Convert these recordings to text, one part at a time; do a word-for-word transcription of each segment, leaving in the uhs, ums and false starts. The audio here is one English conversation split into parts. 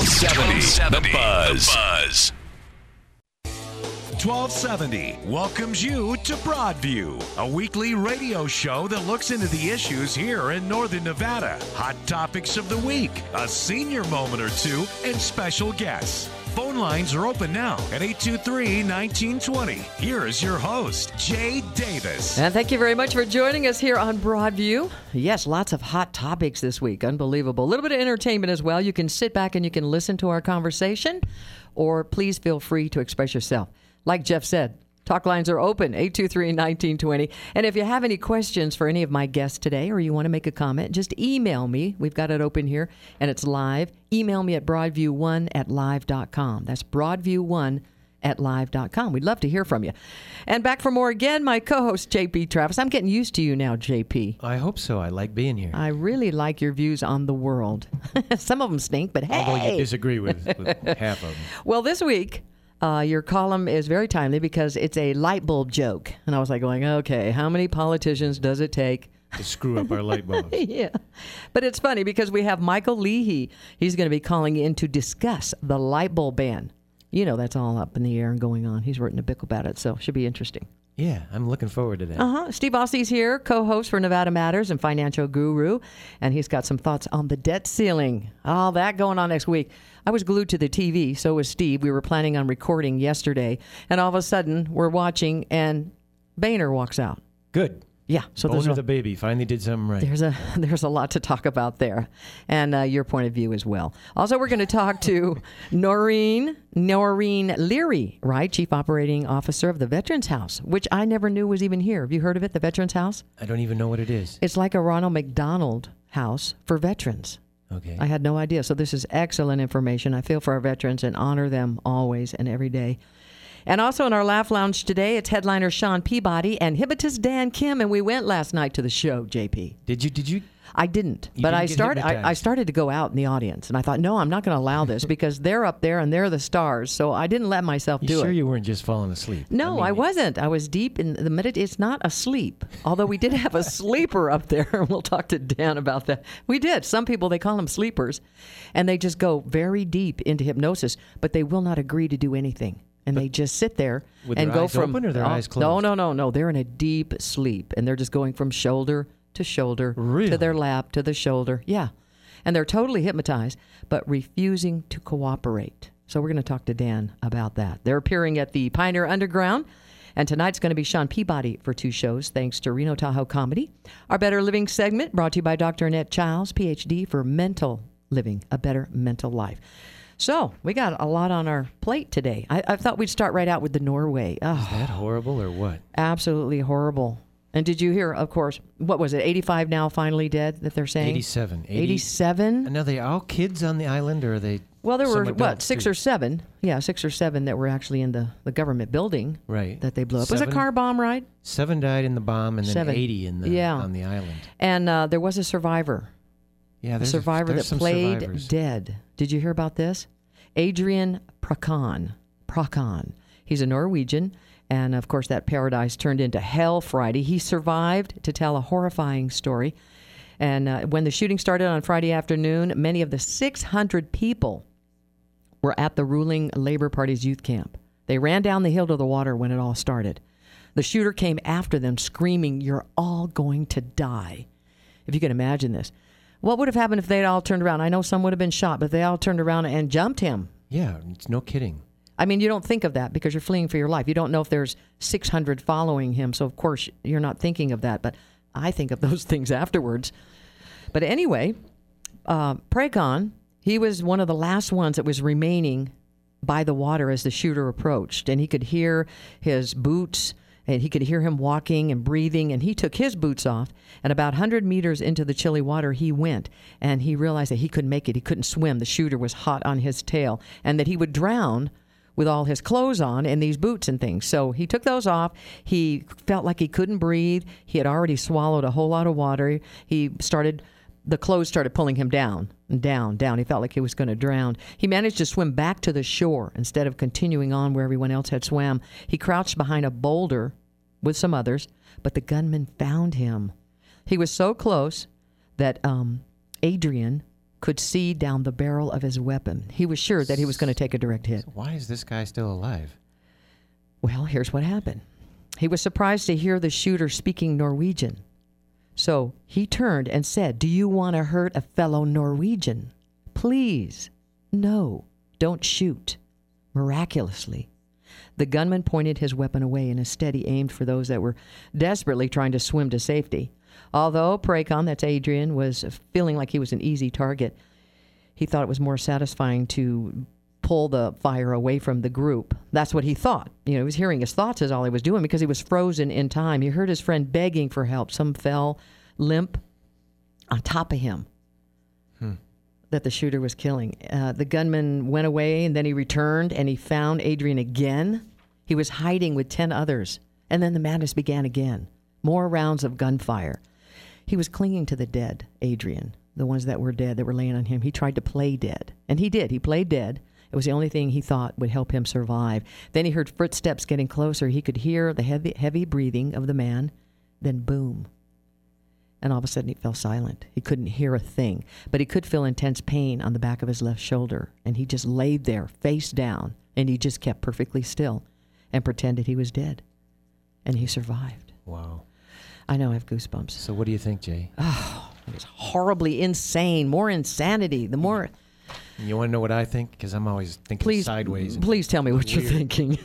seventy, The Buzz. The Buzz. twelve seventy welcomes you to Broadview, a weekly radio show that looks into the issues here in Northern Nevada. Hot topics of the week, a senior moment or two, and special guests. Phone lines are open now at eight two three, one nine two zero. Here is your host, Jay Davis. And thank you very much for joining us here on Broadview. Yes, lots of hot topics this week. Unbelievable. A little bit of entertainment as well. You can sit back and you can listen to our conversation, or please feel free to express yourself. Like Jeff said, talk lines are open, eight two three, one nine two zero. And if you have any questions for any of my guests today, or you want to make a comment, just email me. We've got it open here, and it's live. Email me at broadview one at live dot com. That's broadview one at live dot com. We'd love to hear from you. And back for more again, my co-host, J P Travis. I'm getting used to you now, J P. I hope so. I like being here. I really like your views on the world. Some of them stink, but hey. Although you disagree with, with half of them. Well, this week, Uh, your column is very timely because it's a light bulb joke. And I was like going, okay, how many politicians does it take to screw up our light bulbs? Yeah. But it's funny because we have Michael Leahy. He's going to be calling in to discuss the light bulb ban. You know, that's all up in the air and going on. He's written a book about it, so it should be interesting. Yeah, I'm looking forward to that. Uh-huh. Steve Ossie's here, co-host for Nevada Matters and financial guru, and he's got some thoughts on the debt ceiling. All that going on next week. I was glued to the T V, so was Steve. We were planning on recording yesterday, and all of a sudden, we're watching, and Boehner walks out. Good. Yeah. So there's Boehner a, the baby finally did something right. There's a there's a lot to talk about there, and uh, your point of view as well. Also, we're going to talk to Noreen Noreen Leary, right, Chief Operating Officer of the Veterans House, which I never knew was even here. Have you heard of it, the Veterans House? I don't even know what it is. It's like a Ronald McDonald House for veterans. Okay. I had no idea. So this is excellent information. I feel for our veterans and honor them always and every day. And also in our Laugh Lounge today, it's headliner Sean Peabody and Hypnotist Dan Kim, and we went last night to the show, J P. Did you? Did you? I didn't, You but didn't I get started. I, I hypnotized. started to go out in the audience, and I thought, no, I'm not going to allow this because they're up there and they're the stars. So I didn't let myself You do sure it. you weren't just falling asleep? No, I, mean, wasn't. I was deep in the minute. It's not a sleep, although we did have a sleeper up there. We'll talk to Dan about that. We did. Some people, they call them sleepers, and they just go very deep into hypnosis, but they will not agree to do anything. And But they just sit there with and their go eyes from open or their oh, eyes No, closed? no, no, no. They're in a deep sleep, and they're just going from shoulder to shoulder Really? to their lap to the shoulder. Yeah, and they're totally hypnotized, but refusing to cooperate. So we're going to talk to Dan about that. They're appearing at the Pioneer Underground, and tonight's going to be Sean Peabody for two shows, thanks to Reno Tahoe Comedy. Our Better Living segment brought to you by Doctor Annette Childs, P H D, for mental living, a better mental life. So we got a lot on our plate today. I, I thought we'd start right out with the Norway. Oh, Is that horrible or what? absolutely horrible. And did you hear, of course, what was it, eighty-five now finally dead that they're saying? eighty-seven. eighty eighty-seven? And are they all kids on the island, or are they? Well, there were, some what, adults, six too? or seven? Yeah, six or seven that were actually in the, the government building Right. that they blew up. Was it a Seven- car bomb, right? Seven died in the bomb, and then Seven. eighty in the Yeah. on the island. And uh, there was a survivor, Yeah, a there's survivor there's that some played survivors. dead. Did you hear about this? Adrian Prakon. Prakon. He's a Norwegian. And, of course, that paradise turned into hell Friday. He survived to tell a horrifying story. And uh, when the shooting started on Friday afternoon, many of the six hundred people were at the ruling Labor Party's youth camp. They ran down the hill to the water when it all started. The shooter came after them screaming, "You're all going to die." If you can imagine this. What would have happened if they'd all turned around? I know some would have been shot, but they all turned around and jumped him. Yeah, it's no kidding. I mean, you don't think of that because you're fleeing for your life. You don't know if there's six hundred following him, so of course you're not thinking of that. But I think of those things afterwards. But anyway, uh, Prakon, he was one of the last ones that was remaining by the water as the shooter approached. And he could hear his boots, and he could hear him walking and breathing. And he took his boots off, and about one hundred meters into the chilly water he went. And he realized that he couldn't make it. He couldn't swim. The shooter was hot on his tail, and that he would drown with all his clothes on and these boots and things. So he took those off. He felt like he couldn't breathe. He had already swallowed a whole lot of water. He started, the clothes started pulling him down, down, down. He felt like he was going to drown. He managed to swim back to the shore instead of continuing on where everyone else had swam. He crouched behind a boulder with some others, but the gunman found him. He was so close that um, Adrian could see down the barrel of his weapon. He was sure that he was going to take a direct hit. So why is this guy still alive? Well, here's what happened. He was surprised to hear the shooter speaking Norwegian. So he turned and said, "Do you want to hurt a fellow Norwegian? Please. No, don't shoot." Miraculously, the gunman pointed his weapon away and instead he aimed for those that were desperately trying to swim to safety. Although Prakon, that's Adrian, was feeling like he was an easy target, he thought it was more satisfying to pull the fire away from the group. That's what he thought. You know, he was hearing his thoughts is all he was doing because he was frozen in time. He heard his friend begging for help. Some fell limp on top of him. Hmm. That the shooter was killing. Uh, the gunman went away and then he returned and he found Adrian again. He was hiding with ten others. And then the madness began again. More rounds of gunfire. He was clinging to the dead, Adrian, the ones that were dead, that were laying on him. He tried to play dead. And he did. He played dead. It was the only thing he thought would help him survive. Then he heard footsteps getting closer. He could hear the heavy, heavy breathing of the man. Then boom. And all of a sudden he fell silent. He couldn't hear a thing, but he could feel intense pain on the back of his left shoulder. And he just laid there, face down, and he just kept perfectly still and pretended he was dead. And he survived. Wow. I know, I have goosebumps. So what do you think, Jay? Oh, it was horribly insane. More insanity. The more... You want to know what I think? Because I'm always thinking please, sideways. And please tell me what weird. you're thinking.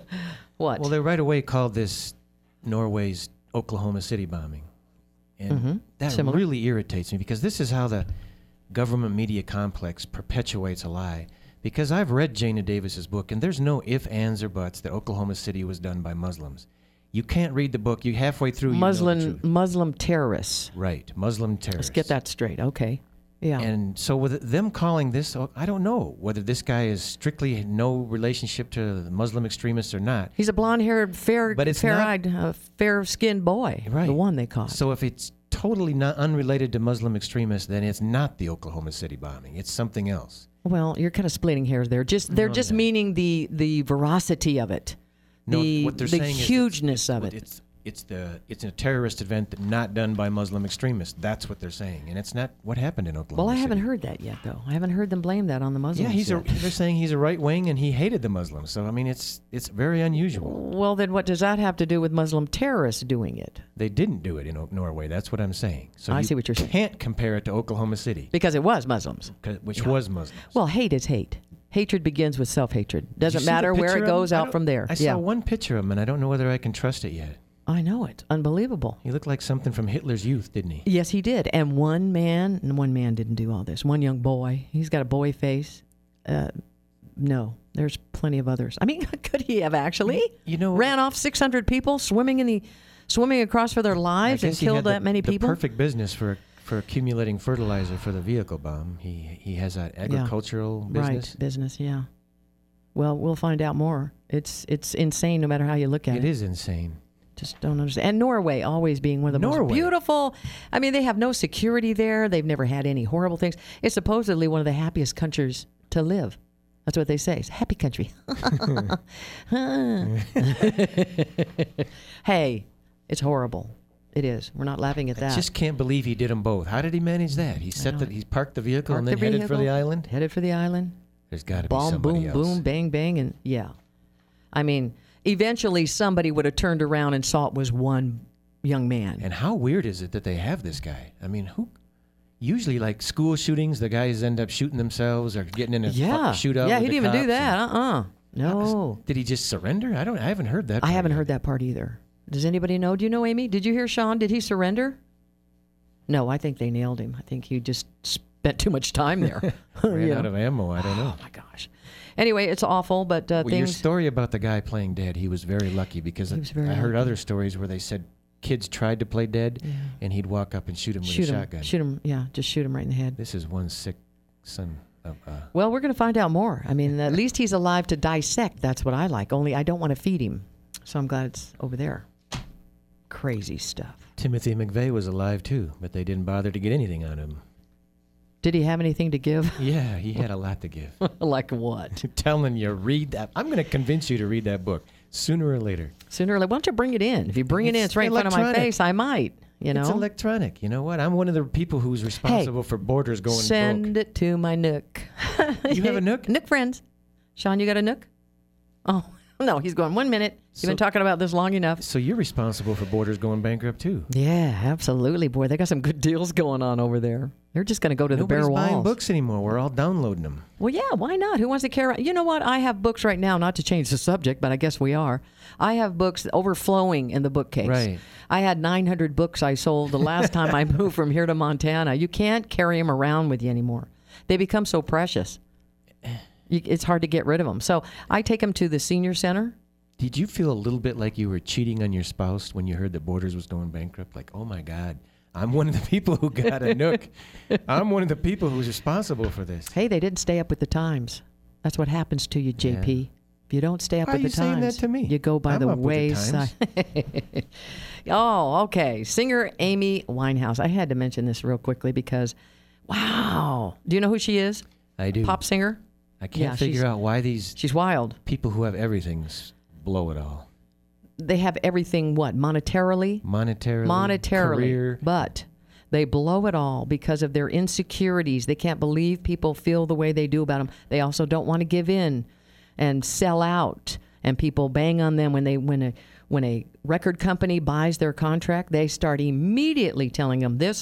What? Well, they right away called this Norway's Oklahoma City bombing. And mm-hmm. that Similar. really irritates me because this is how the government media complex perpetuates a lie. Because I've read Jana Davis's book, and there's no ifs, ands, or buts that Oklahoma City was done by Muslims. You can't read the book. You halfway through, you Muslim know the truth. Muslim terrorists. Right, Muslim terrorists. Let's get that straight. Okay. Yeah. And so with them calling this, I don't know whether this guy is strictly no relationship to the Muslim extremists or not. He's a blonde-haired, fair, But it's fair-eyed, uh, fair-skinned boy. Right. The one they caught. So if it's totally not unrelated to Muslim extremists, then it's not the Oklahoma City bombing. It's something else. Well, you're kind of splitting hairs there. Just they're No, just no. meaning the the veracity of it, No, the what they're the saying hugeness is of it's, it. It's it's the it's a terrorist event that not done by Muslim extremists. That's what they're saying, and it's not what happened in Oklahoma. Well, I City. haven't heard that yet, though. I haven't heard them blame that on the Muslims. Yeah, he's a, yet. they're saying he's a right wing and he hated the Muslims. So I mean, it's it's very unusual. Well, then what does that have to do with Muslim terrorists doing it? They didn't do it in o- Norway. That's what I'm saying. So I you see what you're saying. Can't compare it to Oklahoma City, Because it was Muslims. 'cause- which was Muslims. Well, hate is hate. Hatred begins with self-hatred. Did you Doesn't see the matter where picture it of him? goes I out don't- from there. I yeah. saw one picture of him, and I don't know whether I can trust it yet. I know it. Unbelievable. He looked like something from Hitler's youth, didn't he? Yes, he did. And one man, and one man didn't do all this. One young boy, he's got a boy face. Uh, no, there's plenty of others. I mean, could he have actually You know, ran off six hundred people swimming in the, swimming across for their I lives and guess he had killed the- that many the people? perfect business for for accumulating fertilizer for the vehicle bomb. He he has that agricultural business. Right, business, yeah. Well, we'll find out more. It's it's insane no matter how you look at it. It is insane. Just don't understand. And Norway always being one of the Norway. most beautiful. I mean, they have no security there. They've never had any horrible things. It's supposedly one of the happiest countries to live. That's what they say. It's a happy country. Hey, it's horrible. It is. We're not laughing at I that. just can't believe he did them both. How did he manage that? He set know. the he parked the vehicle Parked and then the headed for the vehicle, island. Headed for the island. There's got to be Bomb, somebody boom, else. boom, bang, bang, and yeah. I mean, eventually somebody would have turned around and saw it was one young man. And how weird is it that they have this guy? I mean, who? Usually, like school shootings, the guys end up shooting themselves or getting in a yeah, fucking shootout. yeah, with he the didn't even do cops that. and- Uh-uh. No, Did he just surrender? I don't. I haven't heard that. I part haven't yet. heard that part either. Does anybody know? Do you know, Amy? Did you hear Sean? Did he surrender? No, I think they nailed him. I think he just spent too much time there. Ran Yeah. out of ammo. I don't know. Oh my gosh. Anyway, it's awful, but uh, Well, your things. story about the guy playing dead, he was very lucky because He was very I heard lucky. other stories where they said kids tried to play dead, Yeah. and he'd walk up and shoot him with Shoot a him. shotgun. Shoot him. Yeah, just shoot him right in the head. This is one sick son of. Uh, Well, we're going to find out more. I mean, at least he's alive to dissect. That's what I like. Only I don't want to feed him. So I'm glad it's over there. Crazy stuff. Timothy McVeigh was alive too, but they didn't bother to get anything on him. Did he have anything to give? Yeah, he had a lot to give. Like what? I'm telling you, read that. I'm going to convince you to read that book sooner or later. Sooner or later. Why don't you bring it in? If you bring it in, It's it's right in front of my electronic. face. I might. You know, It's electronic. You know what? I'm one of the people who's responsible for Borders going send broke. it to my Nook. You have a Nook? Nook friends. Sean, you got a Nook? Oh, no, he's going, one minute. You've So- been talking about this long enough. So you're responsible for Borders going bankrupt too. Yeah, absolutely. Boy, they got some good deals going on over there. They're just going to go to Nobody's the bare buying walls. books anymore. We're all downloading them. Well, yeah, why not? Who wants to carry? You know what? I have books right now, not to change the subject, but I guess we are. I have books overflowing in the bookcase. Right. I had nine hundred books I sold the last time I moved from here to Montana. You can't carry them around with you anymore. They become so precious. You, it's hard to get rid of them. So I take them to the senior center. Did you feel a little bit like you were cheating on your spouse when you heard that Borders was going bankrupt? Like, oh my God, I'm one of the people who got a Nook. I'm one of the people who's responsible for this. Hey, they didn't stay up with the times. That's what happens to you, J P. Yeah. If you don't stay up Why with are you the saying times, that to me? you go by I'm the up with the wayside. Oh, okay. Singer Amy Winehouse. I had to mention this real quickly because, wow. Do you know who she is? I do. Pop singer? I can't Yeah, she's- figure out why these She's wild. people who have everything s- blow it all. They have everything, what, monetarily? Monetarily, Monetarily. career. But they blow it all because of their insecurities. They can't believe people feel the way they do about them. They also don't want to give in and sell out. And people bang on them when they when a when a record company buys their contract. They start immediately telling them this